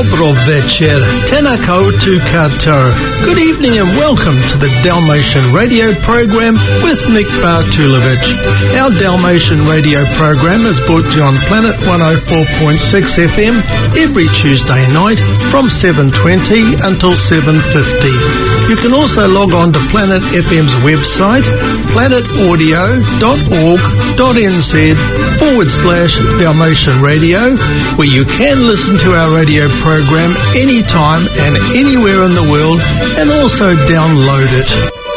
Dobro večer, tena koutou katoa. Good evening and welcome to the Dalmatian radio program with Nick Bartulovic. Our Dalmatian radio program is brought to you on Planet 104.6 FM every Tuesday night from 7:20 until 7:50. You can also log on to Planet FM's website, planetaudio.org.nz/Dalmatian Radio, where you can listen to our radio program anytime and anywhere in the world and also download it.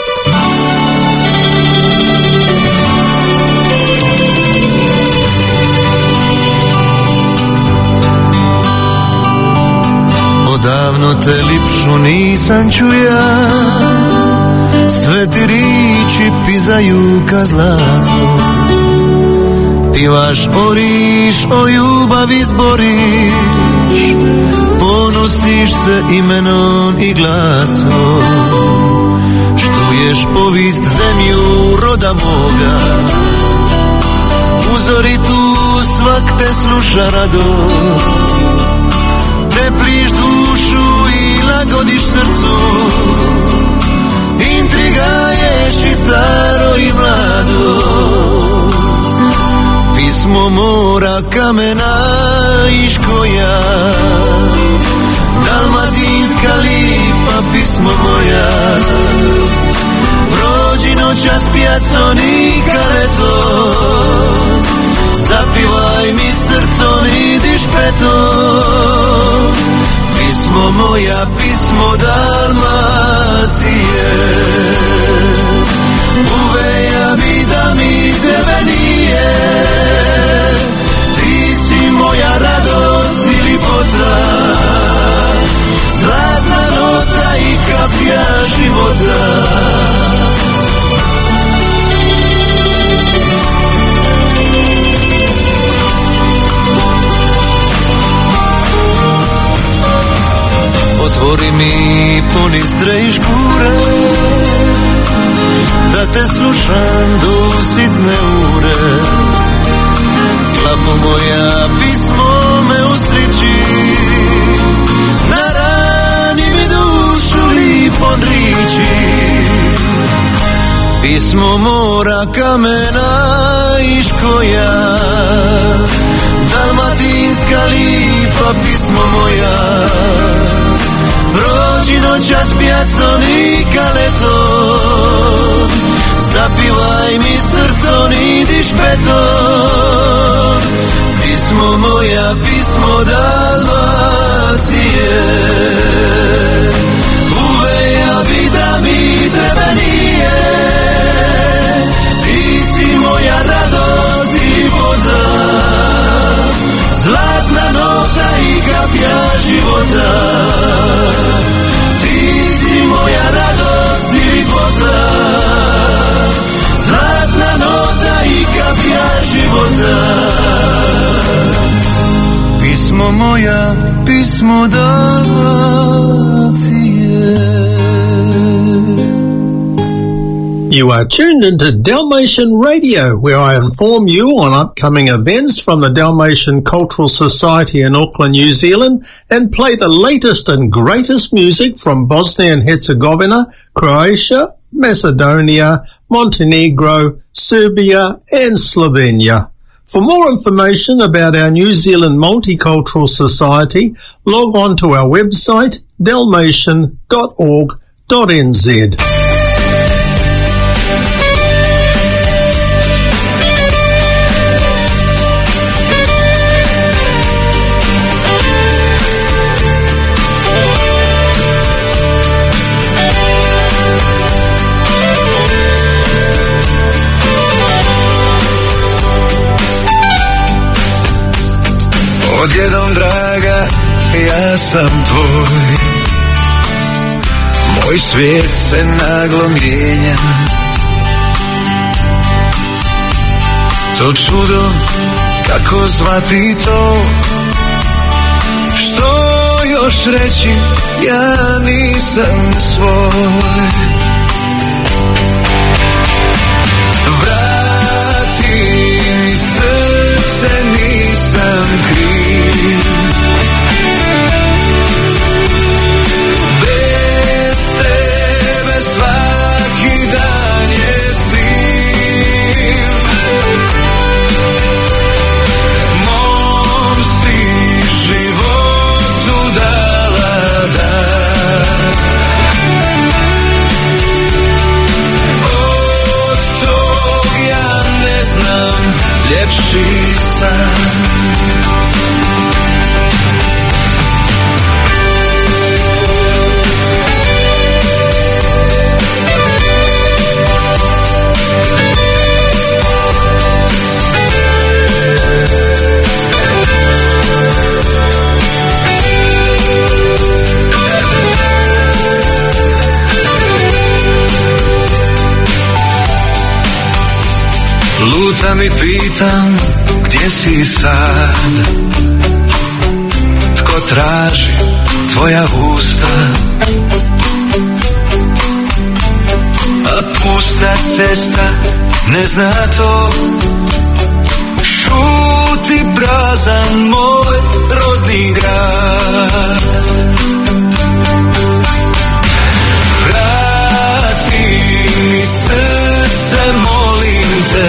Odavno te lipšu nisam čuja, sve ti riči pizaju ka zlato. Ti vaš oriš, o ljubavi zboriš, ponosiš se imenom i glasom. Štuješ povist zemlju roda moga, uzori tu svak te sluša rado. Tepliš dušu i lagodiš srcu, intrigaješ i staro i mlado. Pismo mora, kamena i škoja, dalmatinska lipa, pismo moja. Prođi noćas pjacon i kaleto, zapivaj mi srcon i dišpeto. Pismo moja, pismo Dalmacije, uveja bi da mi tebe nije. Ti si moja radost i lipota, zlatna nota i kapija života. Otvori mi ponizdre i škure, da te slušam do sitne ure. Lapo moja, pismo me usriči, na rani mi dušu lipom riči. Pismo mora, kamena i škoja, dalmatinska lipa, pismo moja. Prođi noćas pjacon i kaleto, zapivaj mi srcon i dišpeto. Pismo moja, pismo Dalmacije, uveja bi da mi tebe nije. Ti si moja radost i lipota, zlatna nota i kapija života. Ti si moja radost i lipota, zlatna nota i kapija života. Pismo moja, pismo Dalmacije. You are tuned into Dalmatian Radio, where I inform you on upcoming events from the Dalmatian Cultural Society in Auckland, New Zealand, and play the latest and greatest music from Bosnia and Herzegovina, Croatia, Macedonia, Montenegro, Serbia, and Slovenia. For more information about our New Zealand Multicultural Society, log on to our website, dalmatian.org.nz. Odjednom draga, ja sam tvoj, moj svijet se naglo mijenja. To čudo, kako zvati to, što još reći, ja nisam svoj. Vrati mi srce, nisam kriv. si sad, tko traži tvoja usta, a pusta cesta ne zna to. Šuti prazan moj rodni grad. Vrati mi srce, molim te.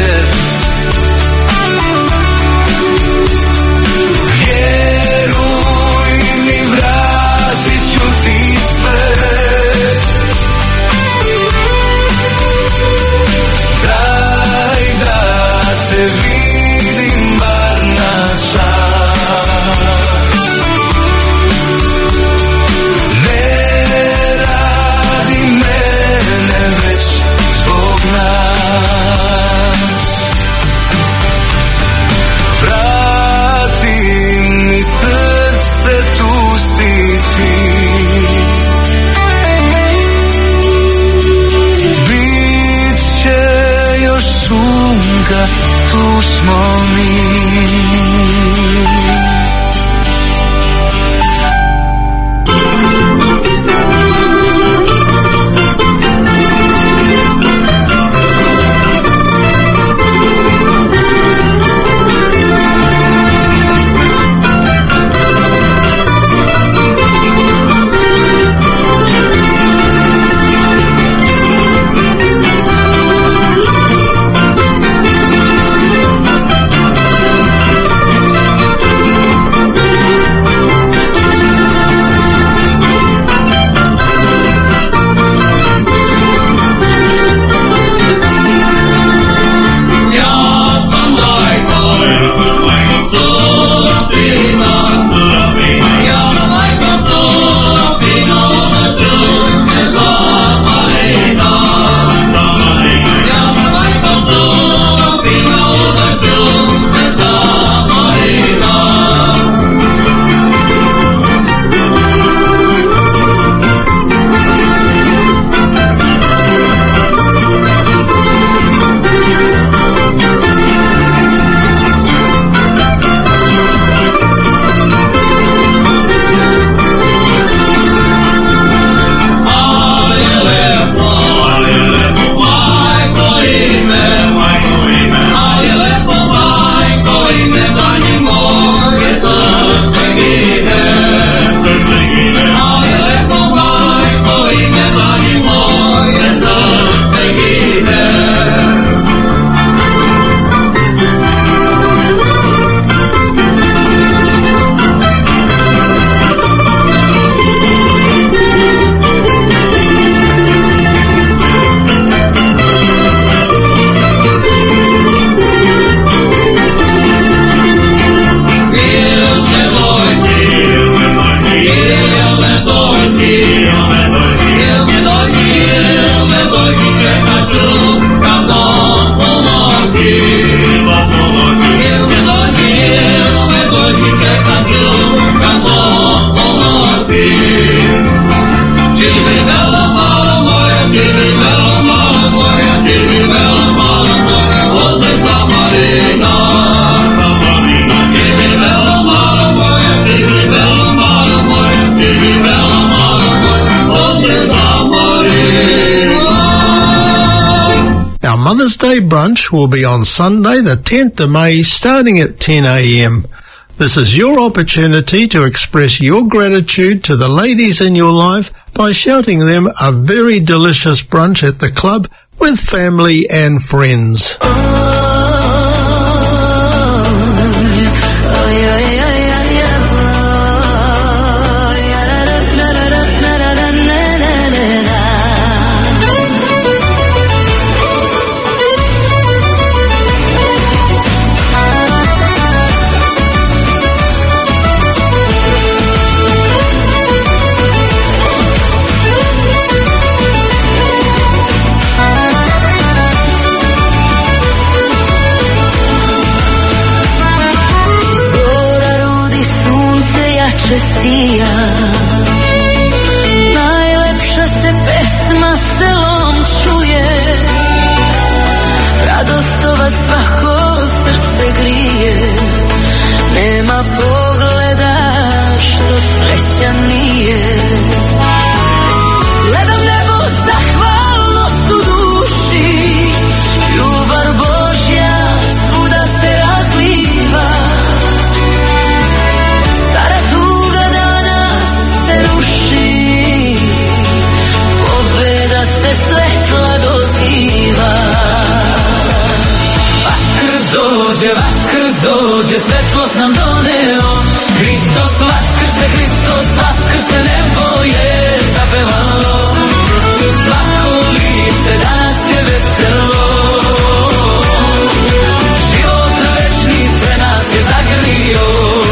Vjeruj mi, vratit ću ti sve. Daj da te vidim bar na čas. Ne radi mene već zbog nas. Vrati mi srce, tu si ti. Biće još sunka, tu smo mi. Mother's Day brunch will be on Sunday the 10th of May starting at 10 a.m. This is your opportunity to express your gratitude to the ladies in your life by shouting them a very delicious brunch at the club with family and friends. Sija. Najlepša se pesma selom čuje, radostova svako srce grije. nema pogleda što srećan nije. Gledam nebo, zahvalnost u duši, ljubav Božja svuda se razliva. Stara tuga danas se ruši, pobjeda se svetla doziva. Vaskrs dođe, svetlost nam doneo. Hristos vaskrse, nebo je zapevalo. Svako lice danas je veselo. Život večni sve nas je zagrlio.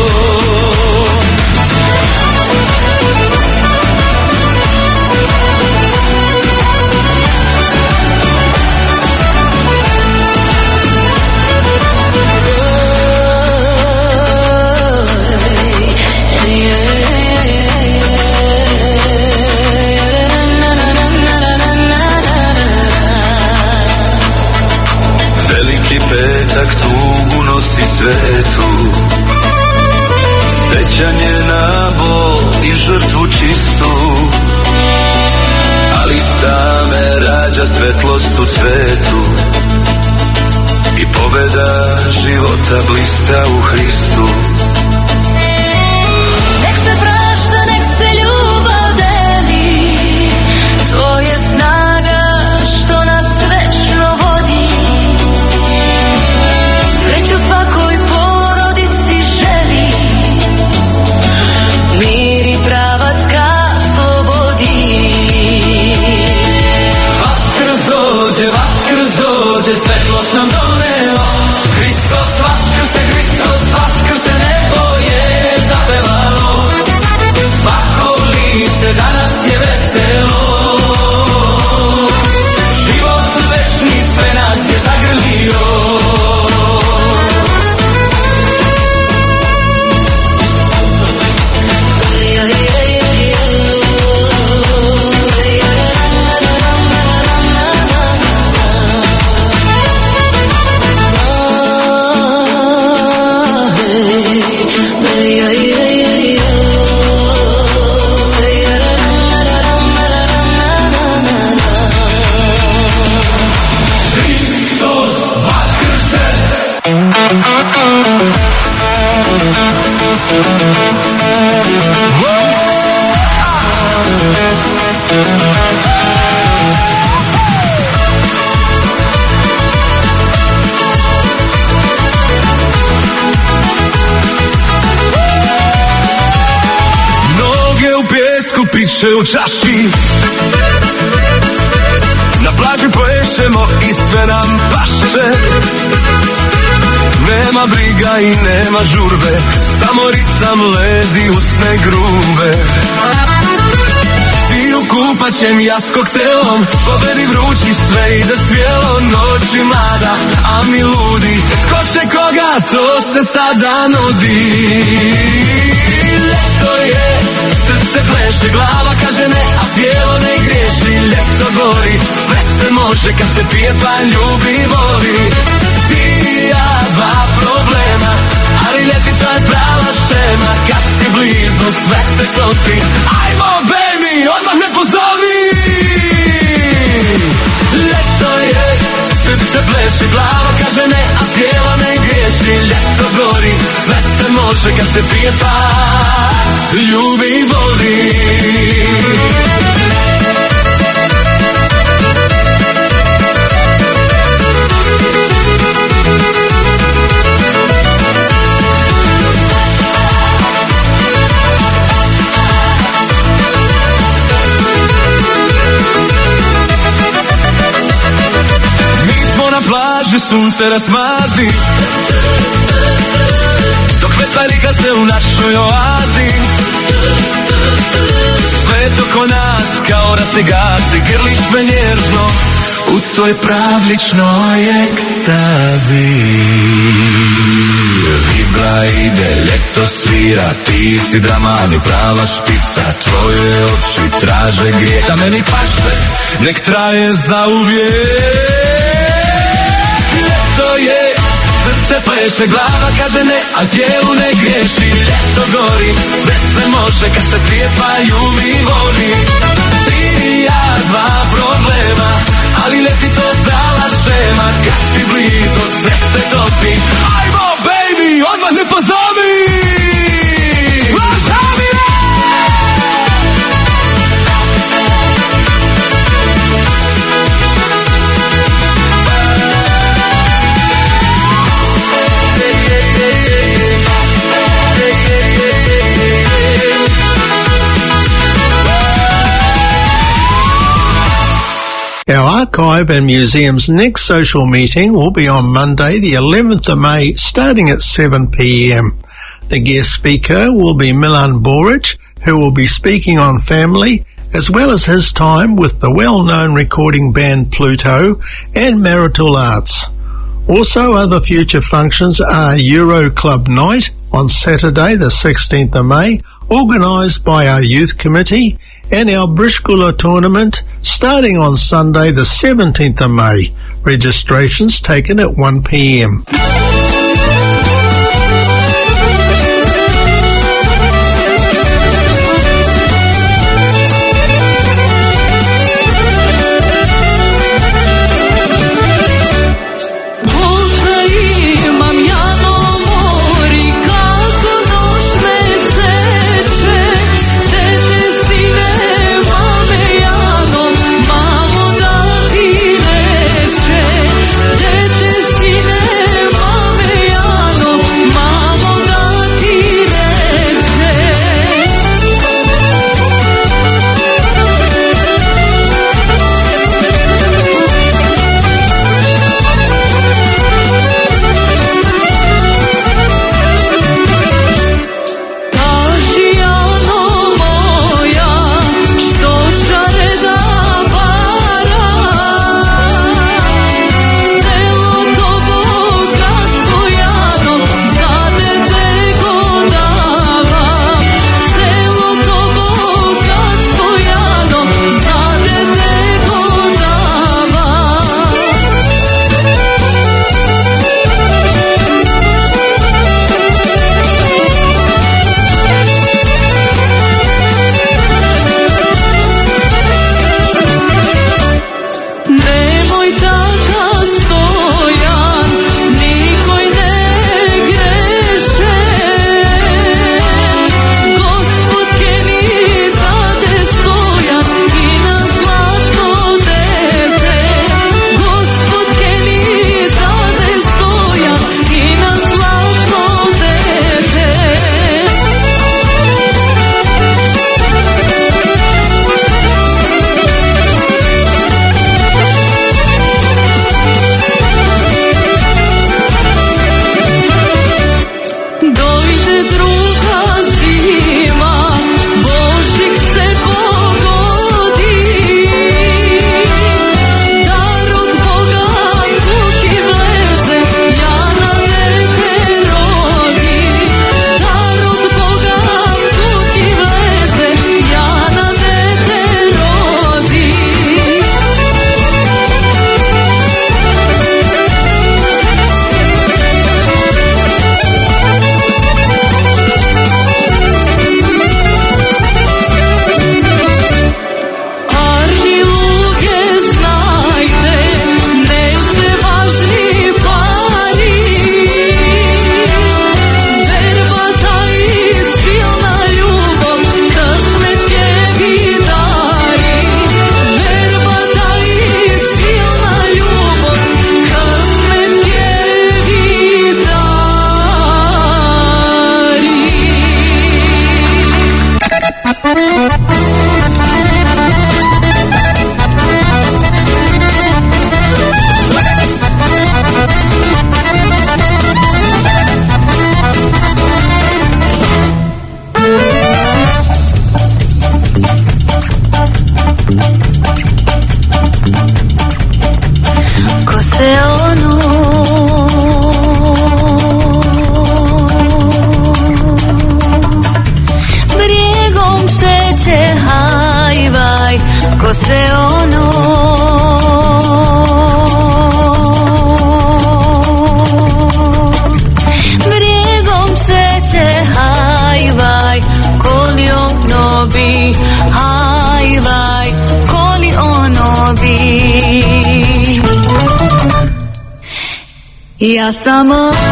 Petak tugu nosi svetu, sećanje na bol i žrtvu čistu, ali s tame rađa svetlost u cvetu i pobjeda života blista u Hristu. Nek se prašta, nek se ljubav deli, to je snaga što nas večno vodi. Sreću svakoj porodici želi, mir i pravac ka slobodi. Vaskrs dođe, svetlost nam doneo. Hristos vaskrse, nebo je zapevalo. Svako lice danas je veselo. Život večni sve nas je zagrlio. Piće u čaši, na plaži plešemo i sve nam paše. Nema briga i nema žurbe, samo ritam ledi usne grube. Piju kupaćem ja s koktelom, pobedi vrući sve ide svijelo. Noć je mlada, a mi ludi, tko će koga, to se sada nudi. Ljeto je, srce pleše, glava kaže ne, a tijelo ne griješi. Ljeto gori, sve se može kad se pije pa ljubi voli. Ti i ja, dva problema, ali ljeti to je prava šema. Kad si blizu, sve se klopi. Ajmo baby, odmah me pozovi. Ljeto je, srce pleše, glava kaže ne, a tijelo ne griješi. Ljeto gori, sve se može kad se pije pa ljubi i voli. Sunce rasmazi, dok vetarika se u našoj oazi. Sve to ko nas kao da se gasi, grliš me nježno u toj pravličnoj ekstazi. Vibra ide, ljeto svira, ti si draman i prava špica. Tvoje oči traže grijeh, da meni pašte, nek traje zauvijek. To je, Srce pleše, glava kaže ne, a tijelo ne griješi. Ljeto gori, sve se može kad se dvije pa ljubi voli. Ti i ja, dva problema, ali ne ti to dala šema. Kad si blizu, sve se topi. Ajmo, baby, odmah ne pozovi. Our archive and museum's next social meeting will be on Monday, the 11th of May, starting at 7 p.m. The guest speaker will be Milan Boric, who will be speaking on family, as well as his time with the well-known recording band Pluto and Marital Arts. Also, other future functions are Euro Club Night on Saturday, the 16th of May, organised by our youth committee, and our Brishkula tournament starting on Sunday the 17th of May. Registrations taken at 1 p.m. ono bi, aj vaj, koli ono bi. Ja sam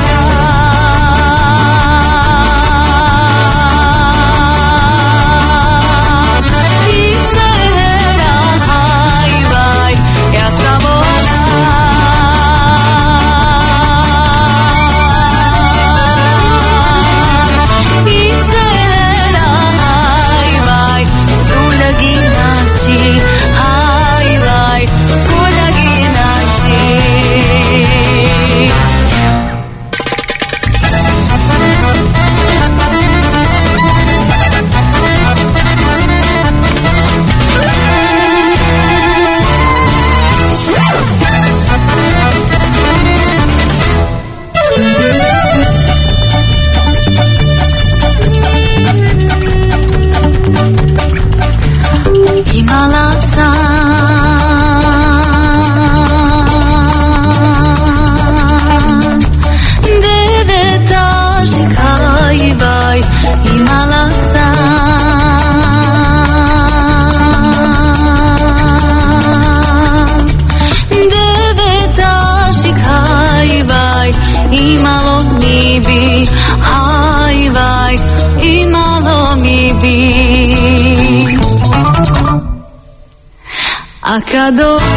a kad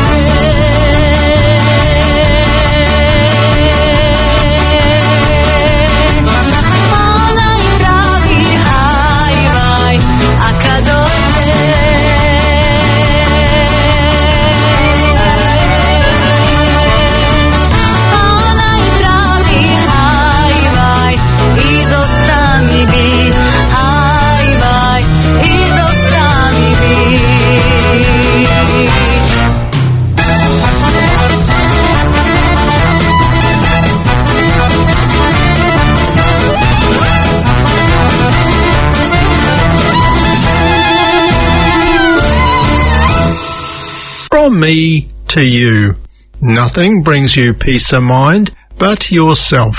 From me to you. Nothing brings you peace of mind but yourself.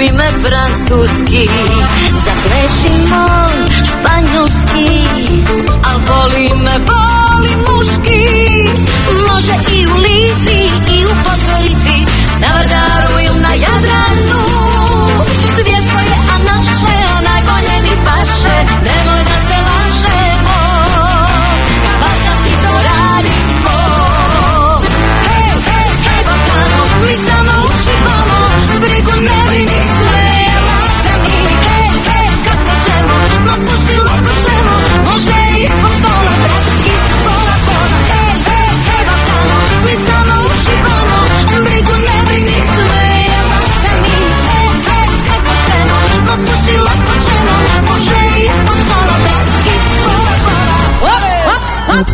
ljubi me francuski, zapleši moj španjolski, al voli me, voli muški, može i u Lici i u Podgorici, na Vrdaru ili na Jadranu, svjetsko je, a naše, a najbolje mi paše, nemoj da se lažemo, balkanski to radimo. Hej, hej, hej, Balkano, mi samo ušivamo, brigu ne brini, sve je lagani. Hej, hej, kako ćemo, no pusti lako ćemo, može ispod stola, bratski, pola, pola. Hej, hej, hej, Balkano, mi samo ušivamo, brigu ne brini, sve je lagani. Hej, hej, kako ćemo, no pusti lako ćemo, može ispod stola, bratski, pola, pola. Hop, hop, hop,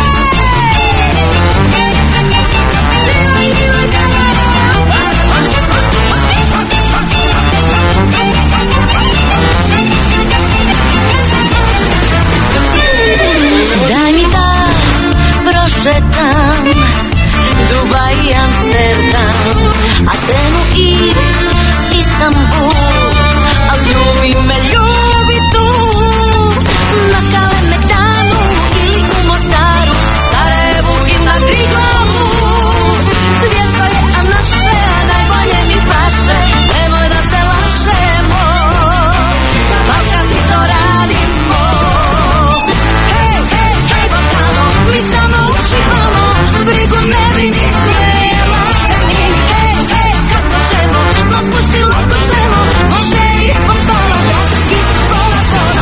daj mi da prošetam Dubaj i Amsterdam, Atenu i Istanbul, a ljubi me, ljubi tu na Kalemegdanu ili u Mostaru, Sarajevu ili na Triglavu. Svjetsko je, a naše, a najbolje mi paše, nemoj da se lažemo, balkanski to radimo. Hej, hej, hej, Balkano, mi samo ušivamo, brigu ne brini, sve je lagani. Hej, hej, kako ćemo, no pusti lako ćemo, može ispod stola, bratski, pola, pola.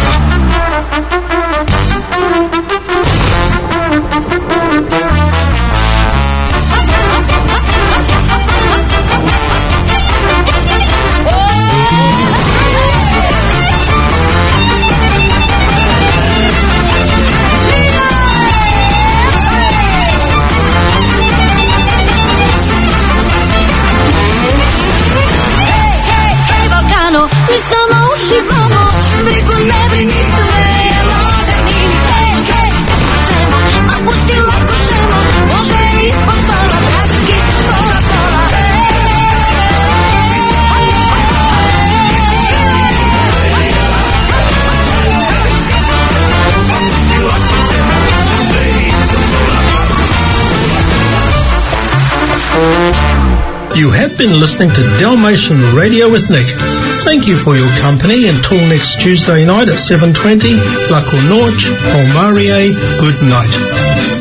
Mi samo ušivamo, brigu ne brini, sve je lagani. Hej, hej, kako ćemo, a pusti lako ćemo, može ispod stola, bratski, pola, pola. You have been listening to Dalmatian Radio with Nick. Thank you for your company until next Tuesday night at 7:20. Lako Noć, Polmarie, good night.